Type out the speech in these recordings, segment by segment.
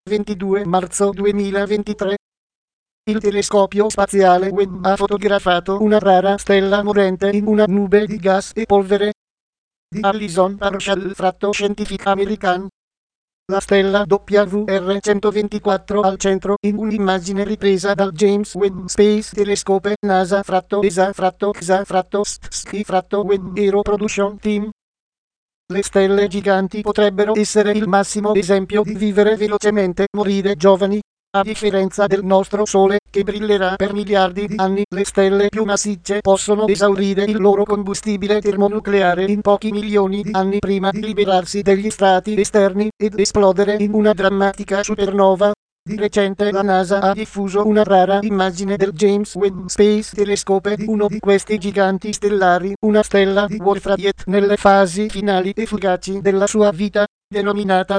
22 marzo 2023. Il telescopio spaziale Webb ha fotografato una rara stella morente in una nube di gas e polvere di Allison Partial Scientific American. La stella WR124 al centro in un'immagine ripresa dal James Webb Space Telescope NASA-ESA-XA-ST-Webb Aero Production Team. Le stelle giganti potrebbero essere il massimo esempio di vivere velocemente, morire giovani. A differenza del nostro Sole, che brillerà per miliardi di anni, le stelle più massicce possono esaurire il loro combustibile termonucleare in pochi milioni di anni prima di liberarsi degli strati esterni ed esplodere in una drammatica supernova. Di recente la NASA ha diffuso una rara immagine del James Webb Space Telescope di uno di questi giganti stellari, una stella di Wolf-Rayet nelle fasi finali e fugaci della sua vita, denominata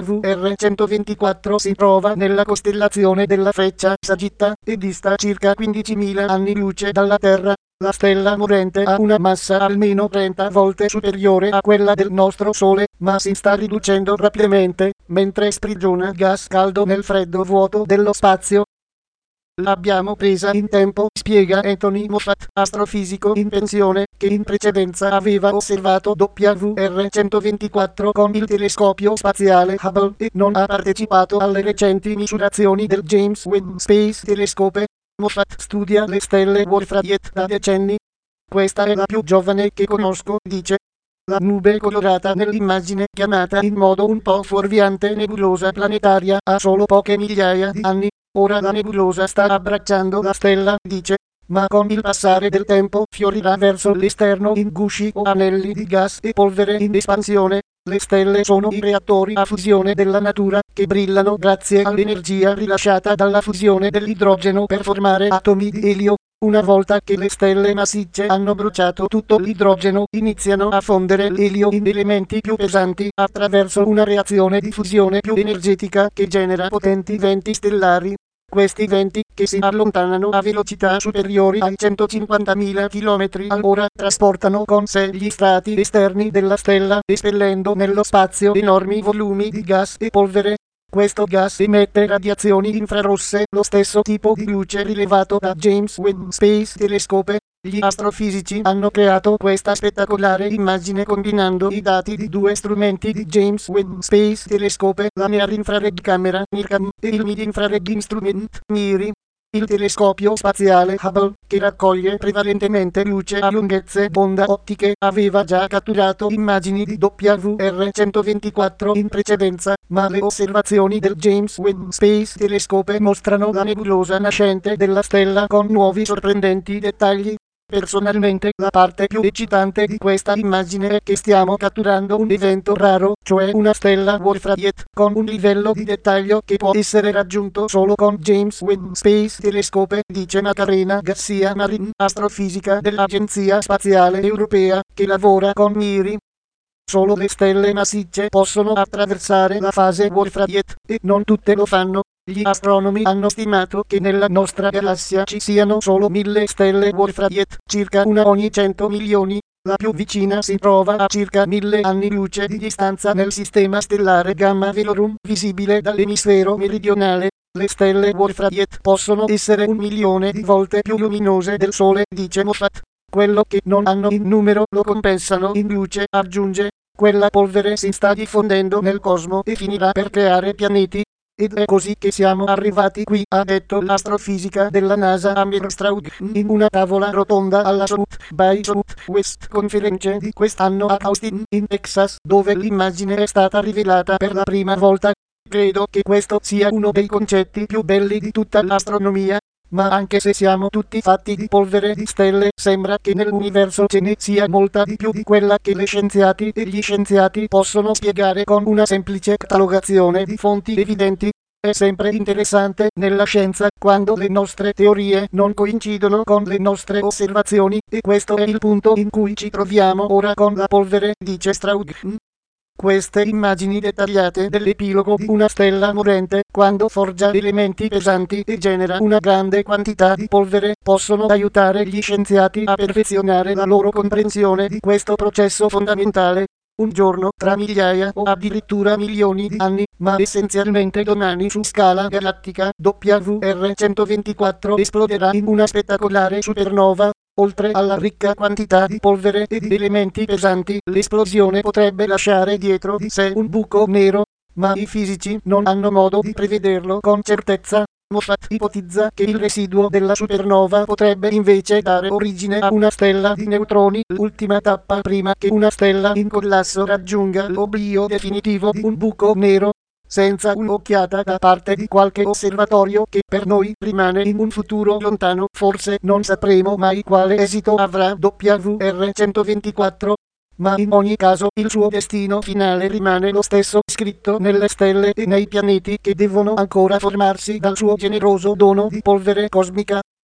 WR124, si trova nella costellazione della Freccia Sagitta e dista circa 15.000 anni luce dalla Terra. La stella morente ha una massa almeno 30 volte superiore a quella del nostro Sole, ma si sta riducendo rapidamente, mentre sprigiona gas caldo nel freddo vuoto dello spazio. L'abbiamo presa in tempo, spiega Anthony Moffat, astrofisico in pensione, che in precedenza aveva osservato WR124 con il telescopio spaziale Hubble e non ha partecipato alle recenti misurazioni del James Webb Space Telescope. Moffat studia le stelle Wolf-Rayet da decenni. Questa è la più giovane che conosco, dice. La nube colorata nell'immagine, chiamata in modo un po' fuorviante nebulosa planetaria, ha solo poche migliaia di anni. Ora la nebulosa sta abbracciando la stella, dice, ma con il passare del tempo fiorirà verso l'esterno in gusci o anelli di gas e polvere in espansione. Le stelle sono i reattori a fusione della natura, che brillano grazie all'energia rilasciata dalla fusione dell'idrogeno per formare atomi di elio. Una volta che le stelle massicce hanno bruciato tutto l'idrogeno, iniziano a fondere l'elio in elementi più pesanti attraverso una reazione di fusione più energetica che genera potenti venti stellari. Questi venti, che si allontanano a velocità superiori ai 150.000 km all'ora, trasportano con sé gli strati esterni della stella, espellendo nello spazio enormi volumi di gas e polvere. Questo gas emette radiazioni infrarosse, lo stesso tipo di luce rilevato da James Webb Space Telescope. Gli astrofisici hanno creato questa spettacolare immagine combinando i dati di due strumenti di James Webb Space Telescope, la Near Infrared Camera NIRCam e il Mid Infrared Instrument MIRI. Il telescopio spaziale Hubble, che raccoglie prevalentemente luce a lunghezze d'onda ottiche, aveva già catturato immagini di WR124 in precedenza, ma le osservazioni del James Webb Space Telescope mostrano la nebulosa nascente della stella con nuovi sorprendenti dettagli. Personalmente, la parte più eccitante di questa immagine è che stiamo catturando un evento raro, cioè una stella Wolf-Rayet, con un livello di dettaglio che può essere raggiunto solo con James Webb Space Telescope, dice Macarena Garcia Marin, astrofisica dell'Agenzia Spaziale Europea, che lavora con MIRI. Solo le stelle massicce possono attraversare la fase Wolf-Rayet, e non tutte lo fanno. Gli astronomi hanno stimato che nella nostra galassia ci siano solo 1000 stelle Wolf-Rayet, circa una ogni 100 milioni. La più vicina si trova a circa 1000 anni luce di distanza nel sistema stellare Gamma Velorum, visibile dall'emisfero meridionale. Le stelle Wolf-Rayet possono essere 1 milione di volte più luminose del Sole, dice Moffat. Quello che non hanno in numero lo compensano in luce, aggiunge. Quella polvere si sta diffondendo nel cosmo e finirà per creare pianeti. Ed è così che siamo arrivati qui, ha detto l'astrofisica della NASA Amir Straug in una tavola rotonda alla South by Southwest Conference di quest'anno a Austin, in Texas, dove l'immagine è stata rivelata per la prima volta. Credo che questo sia uno dei concetti più belli di tutta l'astronomia. Ma anche se siamo tutti fatti di polvere di stelle, sembra che nell'universo ce ne sia molta di più di quella che le scienziati e gli scienziati possono spiegare con una semplice catalogazione di fonti evidenti. È sempre interessante nella scienza quando le nostre teorie non coincidono con le nostre osservazioni, e questo è il punto in cui ci troviamo ora con la polvere, dice Straug. Queste immagini dettagliate dell'epilogo di una stella morente, quando forgia elementi pesanti e genera una grande quantità di polvere, possono aiutare gli scienziati a perfezionare la loro comprensione di questo processo fondamentale. un giorno tra migliaia o addirittura milioni di anni, ma essenzialmente domani su scala galattica, WR124 esploderà in una spettacolare supernova. Oltre alla ricca quantità di polvere e di elementi pesanti, l'esplosione potrebbe lasciare dietro di sé un buco nero, ma i fisici non hanno modo di prevederlo con certezza. Moffat ipotizza che il residuo della supernova potrebbe invece dare origine a una stella di neutroni, l'ultima tappa prima che una stella in collasso raggiunga l'oblio definitivo di un buco nero. Senza un'occhiata da parte di qualche osservatorio che per noi rimane in un futuro lontano, forse non sapremo mai quale esito avrà WR124. Ma in ogni caso il suo destino finale rimane lo stesso, scritto nelle stelle e nei pianeti che devono ancora formarsi dal suo generoso dono di polvere cosmica.